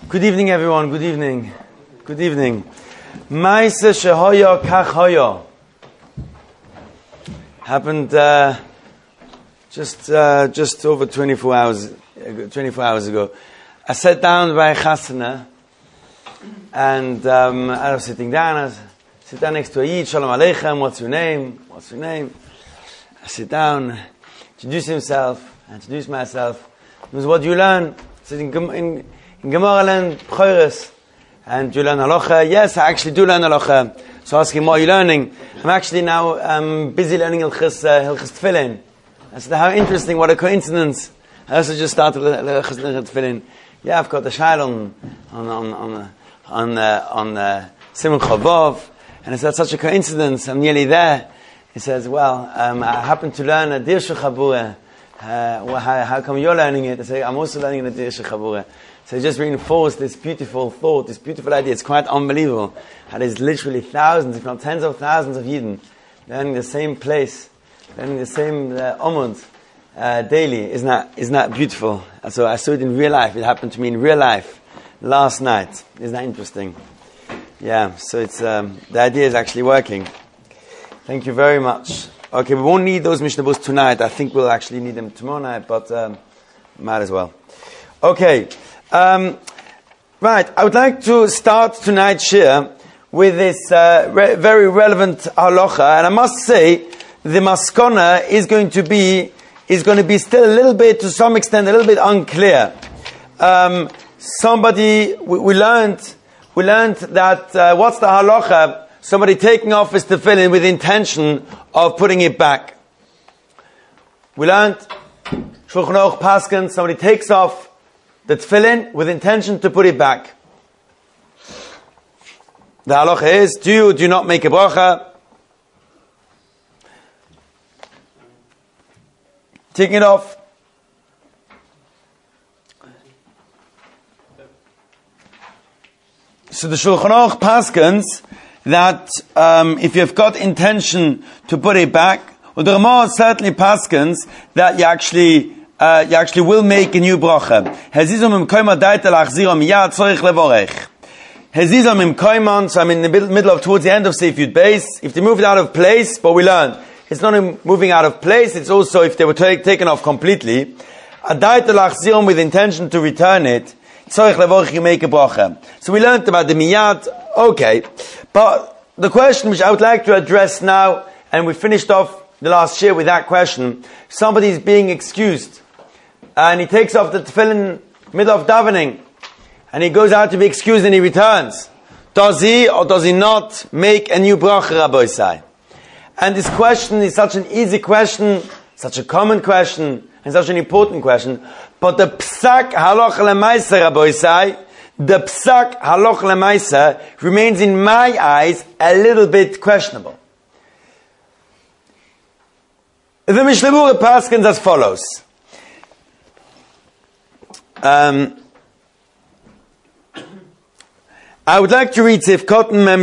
Good evening, everyone. Good evening. Good evening. Ma'aseh shehoya kach hoya. Happened just over 24 hours ago. I sat down by a chasana, and I was sitting down. I sit down next to a Yid. Shalom Aleichem. What's your name? What's your name? I sit down, introduce himself, I introduce myself. He goes, what do you learn? I said, in Gemara I learn B'choros. And do you learn halacha? Yes, I actually do learn halacha. So I ask him, what are you learning? I'm actually now busy learning Hilchos Tefillin. I said, how interesting, what a coincidence. I also just started Hilchos Tefillin. Yeah, I've got the shail on Simon Chavov. And I said, such a coincidence, I'm nearly there. He says, well, I happen to learn a Dirshu Chabura. How come you're learning it? I say, I'm also learning the Dirshu Chabura. So it just reinforced this beautiful thought, this beautiful idea. It's quite unbelievable. How there's literally thousands, if not tens of thousands of Yidden learning the same place, learning the same Omud daily. Isn't that beautiful? So I saw it in real life. It happened to me in real life last night. Isn't that interesting? Yeah, so it's the idea is actually working. Thank you very much. Okay, we won't need those Mishnah books tonight. I think we'll actually need them tomorrow night, but might as well. Okay. Right, I would like to start tonight's shir with this very relevant halacha, and I must say the maskona is going to be still a little bit, to some extent, a little bit unclear. We learned that what's the halacha? Somebody taking off his tefillin with the intention of putting it back. We learned Shulchan Aruch Paskin, somebody takes off the tefillin with intention to put it back. The halacha is, do you not make a bracha? Taking it off. So the Shulchan Aruch Paskins that if you've got intention to put it back, well, the Ramah certainly Paskins that you actually will make a new bracha. Hezizam im koima daita lachzira miyad tzorich levorech. Hezizam im koiman, so I'm in the middle of, towards the end of Seif Yud Beis. If they moved out of place, but we learned, it's not moving out of place, it's also if they were taken off completely. A daita lachziram with intention to return it, tzorich levorech, you make a bracha. So we learned about the miyad, okay. But the question which I would like to address now, and we finished off the last year with that question, somebody is being excused. And he takes off the tefillin middle of davening, and he goes out to be excused and he returns. Does he or does he not make a new bracha, Rabbi Isai? And this question is such an easy question, such a common question, and such an important question. But the psak haloch lemaisa, Rabbi Isai, the psak haloch lemaisa remains in my eyes a little bit questionable. The Mishnah Berurah paskins as follows. I would like to read Sifkot Mem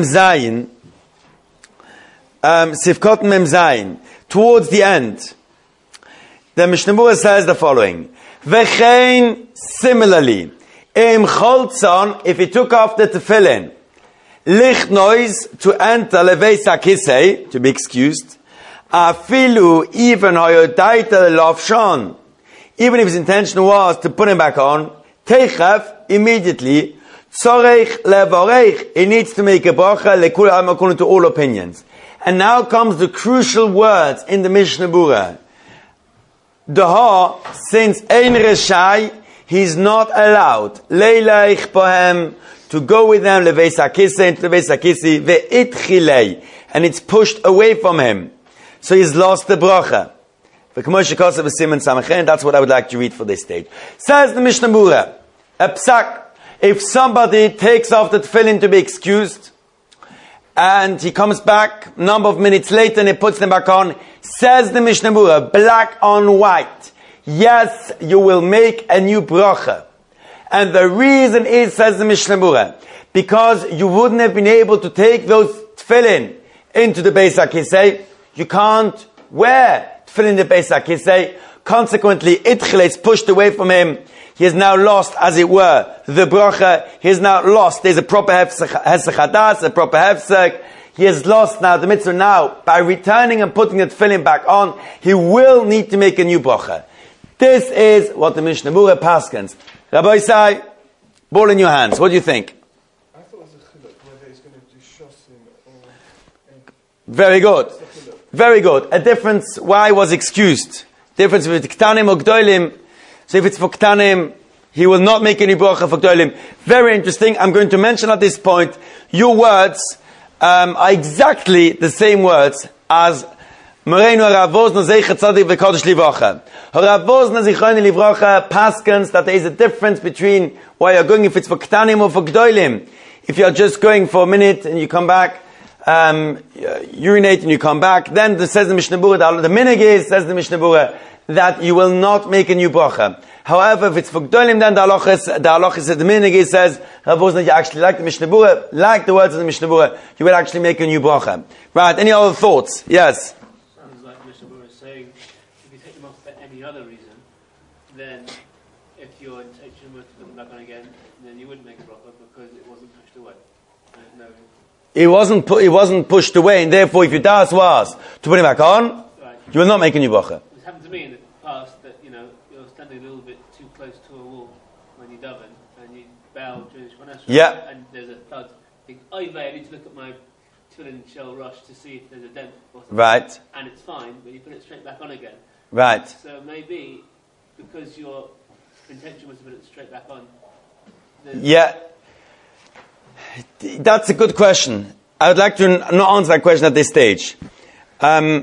Zayin, towards the end. The Mishnah Berurah says the following: V'chein, similarly, im choltzon, if he took off the tefillin, licht noise, to enter leveis hakisei, to be excused, afilu, even hoyodaita lofshon, even if his intention was to put him back on, teichav, immediately, tzorech levorech, he needs to make a bracha lekulam, according to all opinions. And now comes the crucial words in the Mishnah Berurah. Daha, since ein reshai, he's not allowed, leileich pohem, to go with them, leveis hakisei, into leveis hakisei, ve'itchilei, and it's pushed away from him. So he's lost the bracha. That's what I would like to read for this stage. Says the Mishnah Berurah, a psak, if somebody takes off the tefillin to be excused, and he comes back a number of minutes later and he puts them back on, says the Mishnah Berurah, black on white, yes, you will make a new bracha. And the reason is, says the Mishnah Berurah, because you wouldn't have been able to take those tefillin into the Beis HaKisei. You can't wear tefillin in the Beis HaKisei. Consequently, itchile is pushed away from him. He has now lost, as it were, the bracha. He has now lost. There's a proper hesach hadas, a proper hefsek. He has lost now the mitzvah. Now, by returning and putting the tefillin back on, he will need to make a new bracha. This is what the Mishnah Berurah paskins. Rabbi Isai, ball in your hands. What do you think? I thought it was a chiluk, whether he's going to do shosim or... Very good. Very good. A difference, why was excused? Difference with ktanim or gdolim. So if it's for ktanim, he will not make any bracha for gdolim. Very interesting. I'm going to mention at this point, your words are exactly the same words as Moreinu Rav Wosner Zecher Tzadik v'Kodesh Livrocha. Rav Wosner Zichron Livrocha paskins that there is a difference between why you're going, if it's for ktanim or for gdolim. If you're just going for a minute and you come back, urinate and you come back, then says the Mishnah Berurah, the minig is, says the Mishnah Berurah, that you will not make a new bracha. However, if it's for gdolim, then the halacha says, the minig is, says, Rav Wosner, you actually like the Mishnah Berurah, like the words of the Mishnah Berurah, you will actually make a new bracha. Right, any other thoughts? Yes? Sounds like Mishnah Berurah is saying, if you take them off for any other reason, then if your intention was to put them back on again, then you wouldn't make a bracha because it wasn't pushed away. It wasn't pushed away, and therefore if your das was to put it back on, right, you will not make a new bracha. It's happened to me in the past that, you're standing a little bit too close to a wall when you daven, and you bow during Shemona Esrei, Yeah. and there's a thud. You think, I need to look at my tefillin shell rush to see if there's a dent or something. Right. And it's fine, but you put it straight back on again. Right. So maybe, because your intention was to put it straight back on. Yeah. That's a good question. I would like to not answer that question at this stage. Yeah,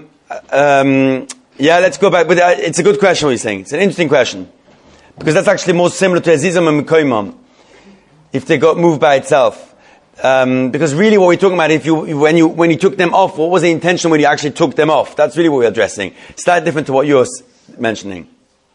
let's go back. But it's a good question what you're saying. It's an interesting question. Because that's actually more similar to Azizam and Mekoimam. If they got moved by itself. Because really what we're talking about, when you took them off, what was the intention when you actually took them off? That's really what we're addressing. Slightly different to what you're mentioning.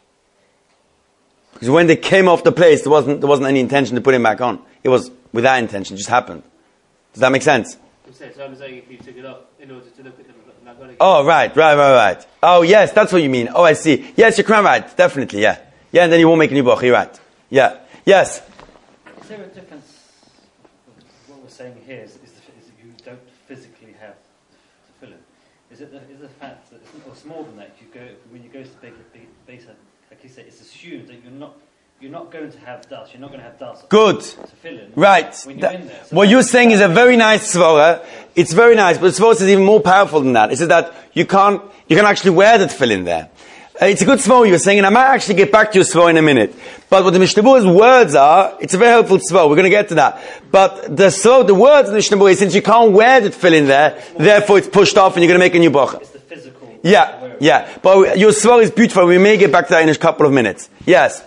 Because when they came off the place, there wasn't any intention to put him back on. It was without intention, it just happened. Does that make sense? So I'm saying if you took it off in order to look at them, oh, right. Oh, yes, that's what you mean. Oh, I see. Yes, you're quite right. Definitely, yeah. Yeah, and then you won't make a new bracha. You're right. Yeah. Yes. Is there a difference? What we're saying here is if you don't physically have tefillin. Is it the fact that it's more than that? When you go to the base, like you say, it's assumed that you're not going to have dust. You're not going to have dust. Good. Tefillin. Right. When you're in there. So what you're saying is a very nice svara. It's very nice, but the svara is even more powerful than that. It says that you can actually wear the tefillin there. It's a good svara you're saying, and I might actually get back to your svara in a minute. But what the Mishnah Berurah's words are, it's a very helpful svara. We're going to get to that. But the words of the Mishnah Berurah is, since you can't wear the tefillin there, therefore it's pushed off and you're going to make a new bracha. It's the physical. Yeah. But your svara is beautiful. We may get back to that in a couple of minutes. Yes.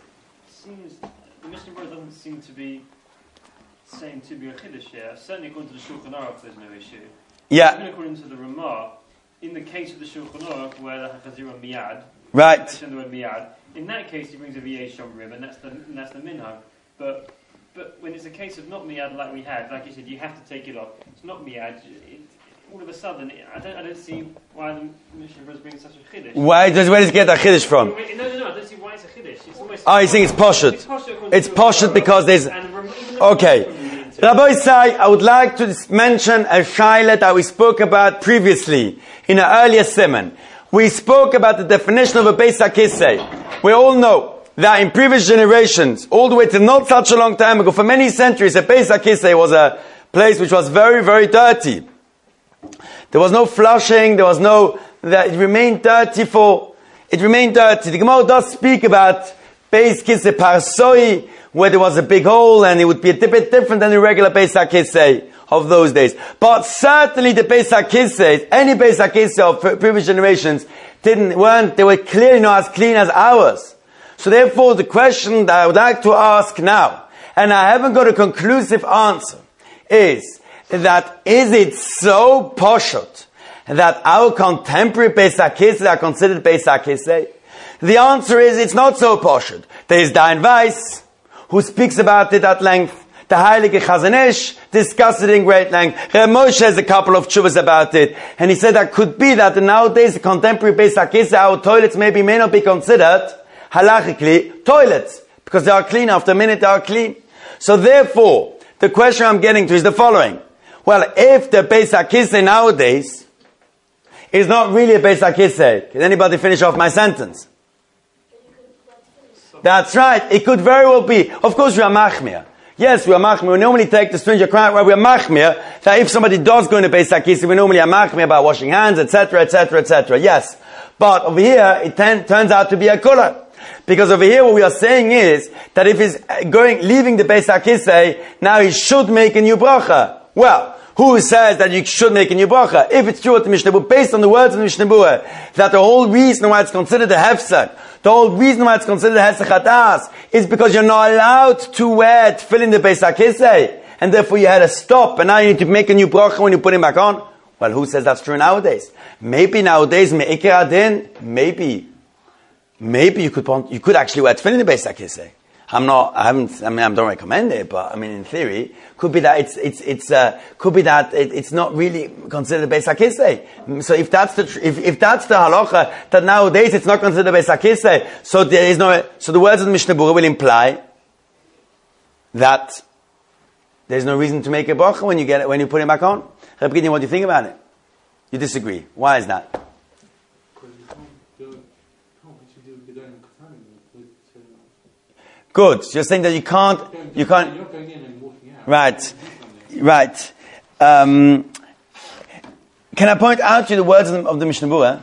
The Mishnah Berurah doesn't seem to be saying to be a chiddush here. Certainly according to the Shulchan Aruch, there's no issue. Yeah. Even according to the Ramah, in the case of the Shulchan Aruch, where the Chazirah miyad, Right. mentioned the word miyad, in that case he brings a v'yesh shomrim, and that's the minhag. But when it's a case of not miyad like we had, like you said, you have to take it off. It's not miyad. All of a sudden, I don't see why the Mishnah Berurah is bringing such a chiddush. Where does he get that chiddush from? No, I don't see why it's a chiddush. It's almost. Oh, you think it's poshut? It's poshut because there's. Okay. Okay. Rabbi Isai, I would like to mention a shayla that we spoke about previously in an earlier sermon. We spoke about the definition of a Beis HaKisei. We all know that in previous generations, all the way to not such a long time ago, for many centuries, a Beis HaKisei was a place which was very, very dirty. There was no flushing, it remained dirty. The Gemara does speak about Beis Kisei Parsoi, where there was a big hole and it would be a bit different than the regular Beis HaKisei of those days. But certainly the Beis HaKisei, any Beis HaKisei of previous generations, they were clearly not as clean as ours. So therefore the question that I would like to ask now, and I haven't got a conclusive answer, is it so poshut that our contemporary Beis HaKisei are considered Beis HaKisei? The answer is it's not so poshut. There is Dayan Weiss, who speaks about it at length. The Heilige Chazon Ish discussed it in great length. Reb Moshe has a couple of tshuvas about it. And he said that could be that nowadays the contemporary Beis HaKisei, our toilets may not be considered halachically toilets. Because they are clean. After a minute, they are clean. So therefore, the question I'm getting to is the following. Well, if the Beis HaKisei nowadays is not really a Beis HaKisei, can anybody finish off my sentence? That's right. It could very well be. Of course, we are machmir. Yes, we are machmir. We normally take the stringent crowd where we are machmir, that if somebody does go into Beis HaKisei, we normally are machmir about washing hands, etc., etc., etc. Yes. But over here, it turns out to be a kula. Because over here, what we are saying is that if he's leaving the Beis HaKisei, now he should make a new bracha. Well, who says that you should make a new bracha? If it's true what the Mishnah Berurah, based on the words of the Mishnah Berurah, that the whole reason why it's considered a hefsek, the whole reason why it's considered a hefsek hadas, is because you're not allowed to wear tefillin in the Beis HaKisei, and therefore you had to stop, and now you need to make a new bracha when you put him back on. Well, who says that's true nowadays? Maybe nowadays, me'ikir adin, maybe you could actually wear tefillin in the Beis HaKisei. I don't recommend it, but I mean, in theory, could be that it's not really considered Beis HaKisei. So if that's the halacha, that nowadays it's not considered Beis HaKisei, so the words of the Mishnah Berurah will imply that there's no reason to make a bracha when you put it back on. Rabbi Gideon, what do you think about it? You disagree. Why is that? Good. So you're saying that you can't. You're going in and walking out. Right. Can I point out to you the words of the Mishnah Berurah?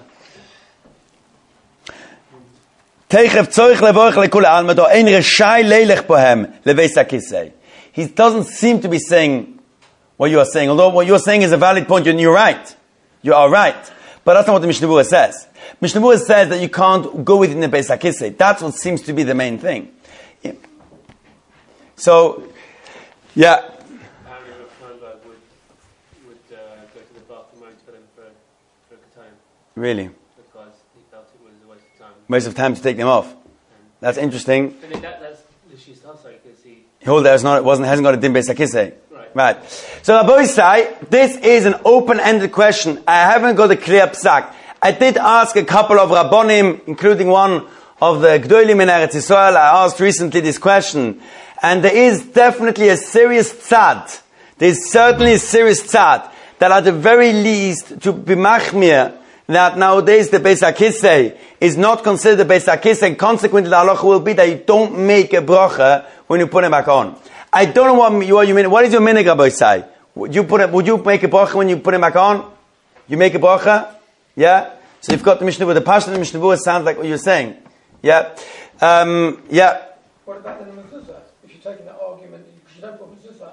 He doesn't seem to be saying what you are saying, although what you're saying is a valid point, and you're right. You are right. But that's not what the Mishnah Berurah says. Mishnah Berurah says that you can't go within the Beis HaKisei. That's what seems to be the main thing. Yeah. So, yeah. Apparently, Rav Steinberg would go to the bathroom and tell him for a time. Really? Because he felt it was a waste of time. Waste of time to take them off. That's interesting. But that's the Shis also, because he... Hold there, hasn't got a din Beis HaKisei. Right. So Rabbi Isai, this is an open-ended question. I haven't got a clear psak. I did ask a couple of Rabbonim, including one of the Gdolim in Eretz Yisrael. I asked recently this question. And there is definitely a serious tzad. There is certainly a serious tzad that at the very least to be machmir that nowadays the Beis HaKisei is not considered the Beis HaKisei, and consequently the halacha will be that you don't make a bracha when you put it back on. I don't know what you mean. What is your minig, Rabbi Isai? Would you make a bracha when you put it back on? You make a bracha? Yeah? So you've got the Mishnah Berurah. The Pashto of the Mishnah Berurah sounds like what you're saying. Yeah? Yeah. What about the mezuzah? If you're taking that argument, because you don't put mezuzah.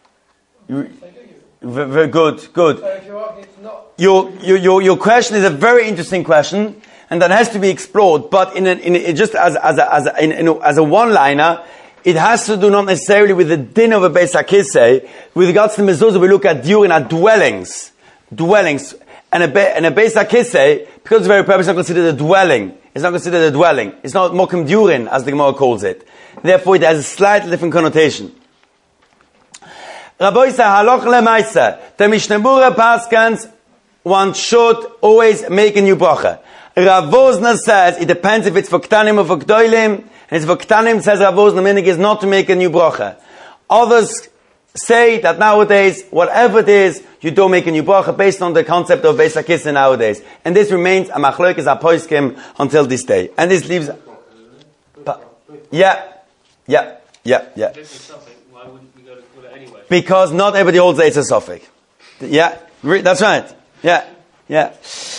Very good. So if you're arguing it's not... Your question is a very interesting question, and that has to be explored, but just as a one-liner, it has to do not necessarily with the din of a Beis HaKisei. With regards to mezuzah, we look at during our dwellings, and a Beis HaKisei, because it's very purpose, it's not considered a dwelling. It's not considered a dwelling. It's not mokum durin, as the Gemara calls it. Therefore, it has a slightly different connotation. Rabbi Isai, haloch lemaisa, the Mishnah Berurah paskans, one should always make a new bracha. Rav Wosner says it depends if it's for ktanim or for gdolim. And it's for ktanim, says Rav Wosner, the minig is not to make a new bracha. Others say that nowadays, whatever it is, you don't make a new bracha based on the concept of Beis HaKisei nowadays. And this remains a machlokes haposkim until this day. And this leaves... Yeah. Why wouldn't we go to call it anyway? Because not everybody holds that it's a suffix. Yeah, that's right. Yeah.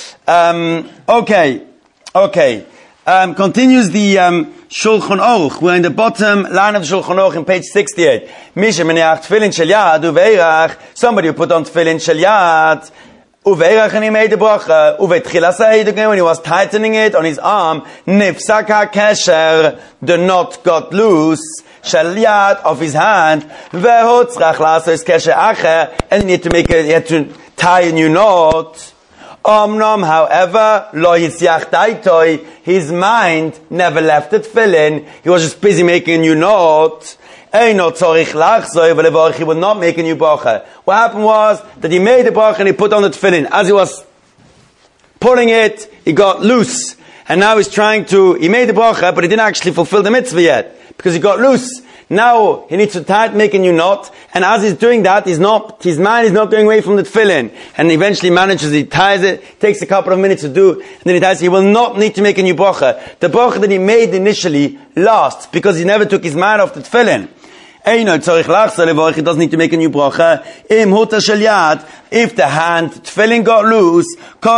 Okay. Continues the Shulchan Aruch. We're in the bottom line of the Shulchan Aruch in page 68. Misha meneach tefillin shel yad uveirach. Somebody who put on tefillin shel yad uveirach, and he made the bracha uvetchilas ha'edugim, when he was tightening it on his arm, nifsak ha'kesher, the knot got loose, shel yad, of his hand, vehotzrach la'asos kesher acher, and he had to tie a new knot. Omnom, however, lo yitzyach daitoi, his mind never left the tefillin. He was just busy making a new knot. Eino tzorich lachzoi v'levorich, he would not make a new bracha. What happened was that he made the bracha and he put on the tefillin. As he was pulling it, he got loose. And now he made the bracha, but he didn't actually fulfill the mitzvah yet. because he got loose. Now he needs to make a new knot, and as he's doing that, his mind is not going away from the tefillin, and eventually he ties it, takes a couple of minutes to do, and then he ties it. He will not need to make a new bracha. The bracha that he made initially lasts, because he never took his mind off the tefillin. He doesn't need to make a new bracha. If the hand tefillin got loose,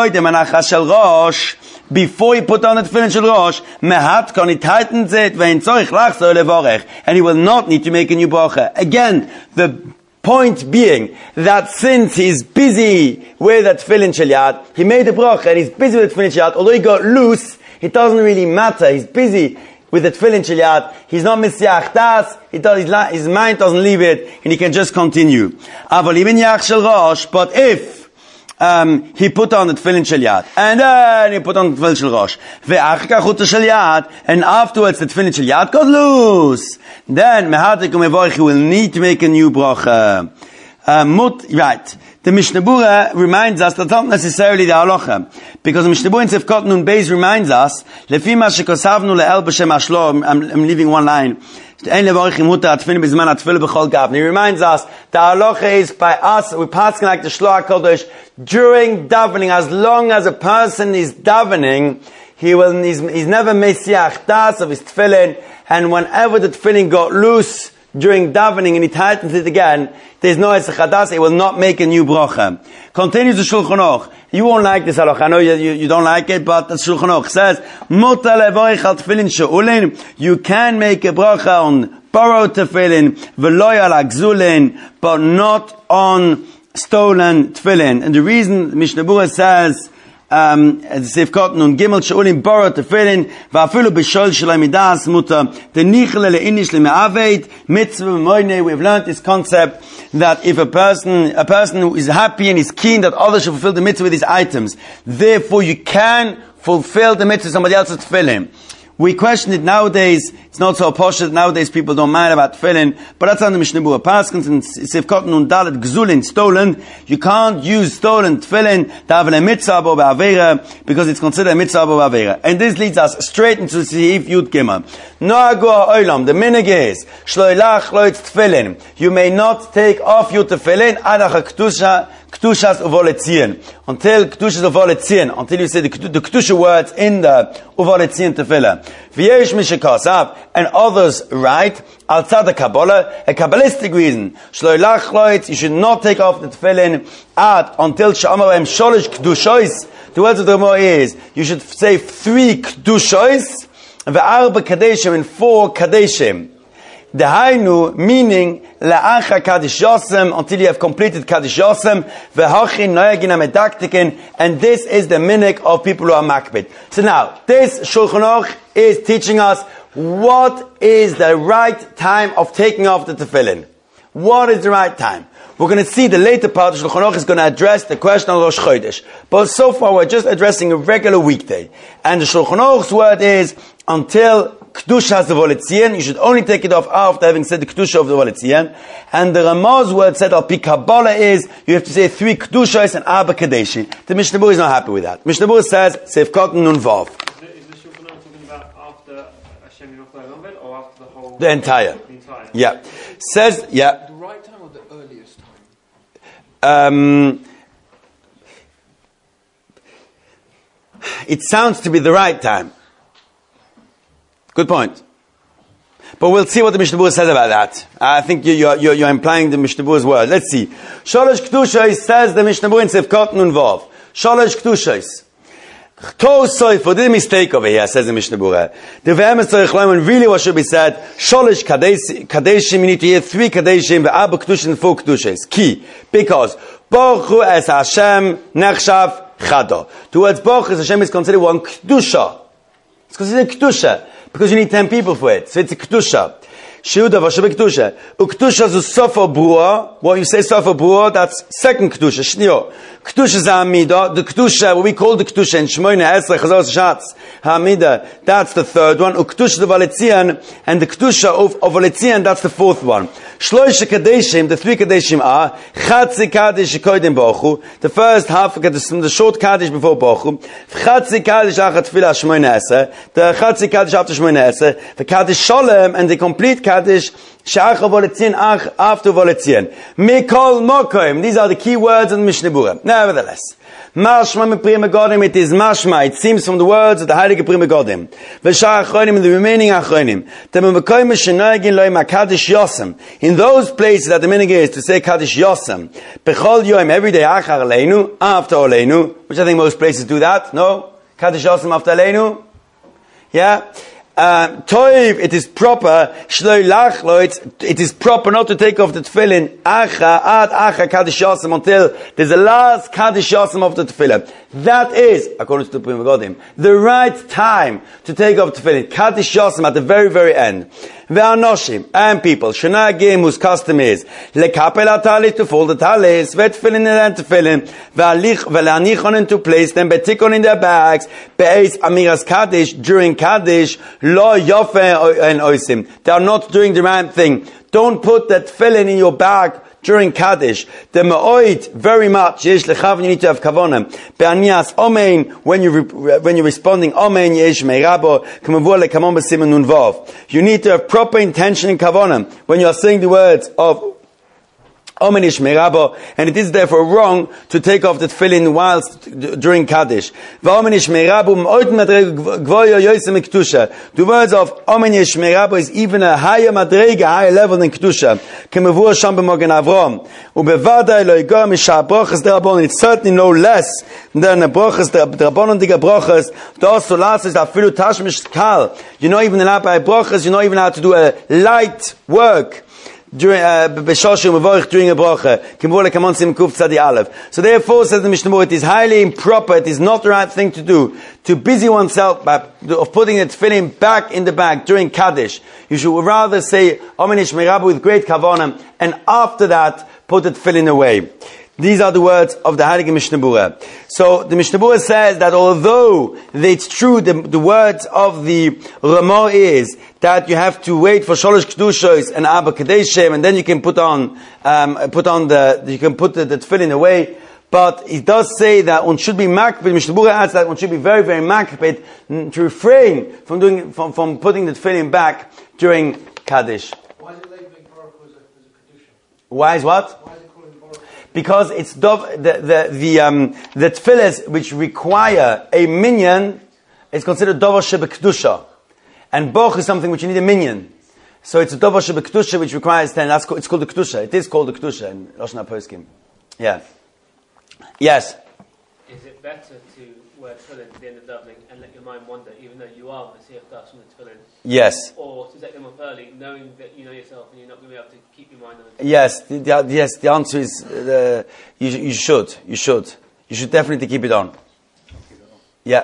before he put on the tefillin shel rosh, he tightens it, and he will not need to make a new bracha. Again, the point being that since he's busy with the tefillin shel yad, he made a bracha and he's busy with the tefillin shel yad, although he got loose, it doesn't really matter. He's busy with the tefillin shel yad. He's not misyach das. His mind doesn't leave it, and he can just continue. But if he put on the tefillin shel yad, and then he put on the tefillin shel rosh, and afterwards the tefillin shel yad got loose, then he will need to make a new bracha. Right. The Mishnah Berurah reminds us that's not necessarily the halacha, because the Mishnah Berurah in Sefkot Nun Beis reminds us, Lefi ma shekosavnu le'el b'shem ashlo, I'm leaving one line, he reminds us the halacha is by us, we're passing like the Shloah HaKodesh, during davening, as long as a person is davening, he's never mesiach das of his tefillin, and whenever the tefillin got loose during davening and he tightens it again, there's no esachadas, it will not make a new bracha. Continues the Shulchan Aruch. You won't like this halacha. I know you don't like it, but the Shulchan Aruch says, Mutar levorich al tefillin she'ulin. You can make a bracha on borrowed tefillin, v'lo al gzulin, but not on stolen tefillin. And the reason Mishnah Berurah says, Sefkot Nun Gimel she'ulim borrowed tefillin, va'afilu b'shol shalai midas muta, the nichle le'inish le'me'aved, mitzvah moine. We've learned this concept that if a person who is happy and is keen that others should fulfill the mitzvah with his items, therefore you can fulfill the mitzvah somebody else's tefillin. We question it nowadays. It's not so posh that nowadays people don't mind about tefillin, but that's on the Mishnah Berurah. Paskins and Sefkot Nun Dalet Gzulin, stolen. You can't use stolen tefillin to have a mitzvah or ba'avera, because it's considered a mitzvah or ba'avera. And this leads us straight into Seif Yud Gimel. Noagu ha'olam, the minhag is, shloilach loitz tefillin. You may not take off your tefillin adach Kedushas uvoletzion, until Kedushas uvoletzion, until you say the Kedusha words in the uvoletzion tefillah. V'yesh mishakasav, and others write al tzad Kabbalah, a Kabbalistic reason. Shloilach loitz, you should not take off the tefillin until she'amar sholish kedushois. The words of the Gemara is, you should say 3 kedushois, ve'arba kadeshim, and 4 kadeshim. The Hainu, meaning la'acha Kaddish Yosem, until you have completed Kaddish Yosem, v'hachin noyagin amedaktikin, and this is the minhag of people who are makbid. So now, this Shulchan Aruch is teaching us what is the right time of taking off the tefillin. What is the right time? We're going to see the later part of Shulchan Aruch is going to address the question of Rosh Chodesh. But so far we're just addressing a regular weekday. And the Shulchan Aruch's word is, until Kedusha the Volitzion, you should only take it off after having said the Kedusha of the Volitzion. And the Ramah's word said, Al Pi Kabbalah, is, you have to say 3 Kedushas and Arba Kadeshi. The Mishnah Berurah is not happy with that. Mishnah Berurah says, Sefkot Nun Vav. Is the Shulchan Aruch talking about after Hashem Yinoch or after the whole? The entire. Yeah. Says, yeah. The right time or the earliest time? It sounds to be the right time. Good point. But we'll see what the Mishnah Berurah says about that. I think you're implying the Mishnah Berurah's word. Let's see. Sholosh Kedushos, says the Mishnah Berurah in Sefkot Nun Vav. Sholosh Kedushos. For the mistake over here, says the Mishnah Berurah. The Ve'emes Tzorich, really what should be said, Sholosh Kadeshim, you need to hear 3 Kadeshim, Ve'arba Kedushim, 4 Kedushos. Key. Because Baruch Hu es Hashem nechshav chado. Towards Baruch Hu, Hashem is considered one Kedusha. It's considered Kedusha, because you need 10 people for it. So it's a Kedusha. Sheuda v'shabek Kedusha. U'Kedusha zu Sofa Brua. What you say Sofa Brua, that's second Kedusha. Shnio. Kedusha Hamida, the Kedusha, what we call the Kedusha in Shmoyne Esrei Chazos Shatz Hamida, that's the third one. Kedusha the Valetzian, and the Kedusha of Valetzian, that's the fourth one. Shloisha Kadeshim, the three Kadeshim are Chatzi Kadesh Kodim Bochu, the first half of the short Kadesh before Bochu, Chatzi Kadesh Achat Tefillah Shmoyne Esrei, the Chatzi Kadesh after Shmoyne Esrei, the Kadesh Sholem, and the complete Kadesh Sha'ach Voletzian after Voletzian. Mikol Mokoim, these are the key words in the Mishnah Berurah. Nevertheless, Mashma me Pri Megadim, it is Mashma, it seems from the words of the Heilige Pri Megadim. V'shar Achronim, and the remaining Achronim. Tememekoim Shenagin Loim HaKadosh Yosem. In those places that the minhag is to say Kaddish Yosem, Bechol Yom, every day Achar Aleinu, after Aleinu, which I think most places do that, no? Kaddish Yosem after Aleinu? Yeah? Toiv, it is proper, Shloi Lachlo, it is proper not to take off the tefillin, Acha Kaddish Yosem, until there's the last Kaddish Yosem of the tefillin. That is, according to the Pri Megadim, the right time to take off tefillin, Kaddish Yosem at the very, very end. Ve'anoshim, and people, Shenagim, whose custom is, Lekapel HaTalis, to fold the talis, Ve'tefillin and tefillin, Ve'lanichon, and to place them, Betikon in their bags, Be'ez Amiras Kaddish, during Kaddish, Lo Yofe and Oisim. They are not doing the right thing. Don't put that tefillin in your bag during Kaddish. The Ma'oid, very much, Yesh Lechav, you need to have Kavanah. Be'anias Omein, when you're responding, Omein, Yesh Meirabo, Kamavua Lekamon B'Simen Nun Vav. You need to have proper intention in Kavanah when you are saying the words of Omen Ishmeirabo, and it is therefore wrong to take off the tefillin whilst during Kaddish. The words of Omen Ishmeirabo is even a higher madrega, higher level than Kedusha. It's certainly no less than the brachas, the Rabbanon diga brachas. You're not even allowed by brachas, you're not even allowed to do a light work during a bracha. So therefore, says the Mishnah Berurah, it is highly improper, it is not the right thing to do, to busy oneself of putting the tefillin back in the bag during Kaddish. You should rather say Omen Ishmeirabu with great kavanah, and after that put the tefillin away. These are the words of the Heilige Mishnah Berurah. So the Mishnah Berurah says that although it's true, the words of the Ramah is that you have to wait for Sholosh Kedushos and Abba Kadeshem, and then you can put the tefillin away. But it does say that one should be makbid. Mishnah Berurah adds that one should be very, very makbid to refrain from putting the tefillin back during Kaddish. Why is it labeling Baruch as a Kedusha? Why is what? Why is it calling Baruch? Because it's the tefillahs which require a minyan is considered davar shebekdusha, and boch is something which you need a minyan. So it's a davar shebekdusha which requires 10. It's called the kedusha. It is called the kedusha in Lashon HaPoskim. Yeah. Yes. Is it better to wear tefillin at the end of davening and let your mind wander, even though you are Messiah Das from the tefillin? Yes. Or to take them off early, knowing that you know yourself and you're not going to be able to keep your mind on it? Yes. The answer is you should. You should definitely keep it on. Yeah.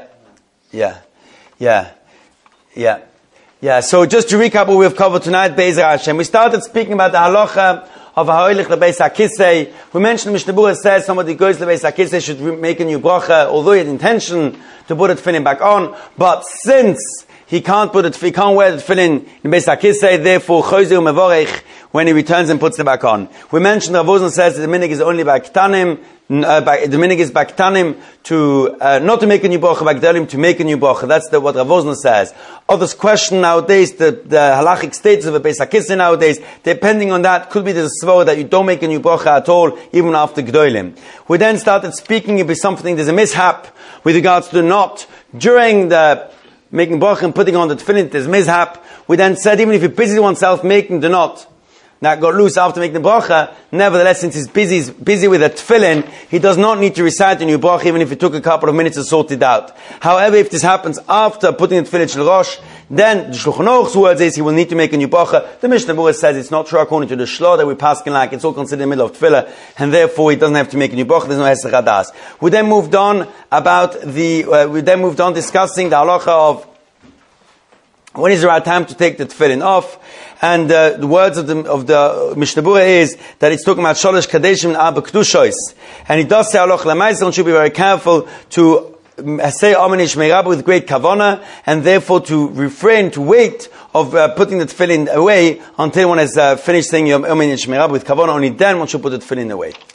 So just to recap what we have covered tonight, Be'ezer Hashem, we started speaking about the halacha of Ha'olich Lebeis HaKisei. We mentioned Mishnah Berurah says somebody who goes to Lebeis HaKisei should make a new bracha, although he had intention to put the tefillin back on. But since he can't wear the tefillin in Beis HaKisei, therefore Chozer Mevorech when he returns and puts it back on. We mentioned Rav Wosner says that the minhag is only by Ktanim. The minhag is by Ktanim to not to make a new bracha, by Gdolim to make a new bracha. That's what Rav Wosner says. Others question nowadays the halachic status of a Beis HaKisei nowadays. Depending on that, could be the svara that you don't make a new bracha at all, even after Gdolim. We then started speaking about something. There's a mishap with regards to the knot during the making bracha and putting on the tefillin. There's mishap. We then said even if he busies oneself making the knot, that got loose after making the bracha, nevertheless, since he's busy with a tefillin, he does not need to recite the new bracha, even if it took a couple of minutes to sort it out. However, if this happens after putting the tefillin shel rosh, then the Shulchan Aruch's words is he will need to make a new bracha. The Mishnah Berurah says it's not true according to the shlo that we paskin like it's all considered in the middle of tefillah, and therefore he doesn't have to make a new bracha. There's no hesech hadas. We then moved on discussing the halacha of When is the right time to take the tefillin off? And the words of the Mishnah Berurah is that it's talking about Sholosh Kadeshim and Arba Kedushois. And he does say Aloch Lamaisa, one should be very careful to say Amen Yishmei Rabba with great kavana, and therefore to refrain, to wait of putting the tefillin away until one has finished saying Amen Yishmei Rabba with kavana. Only then one should put the tefillin away.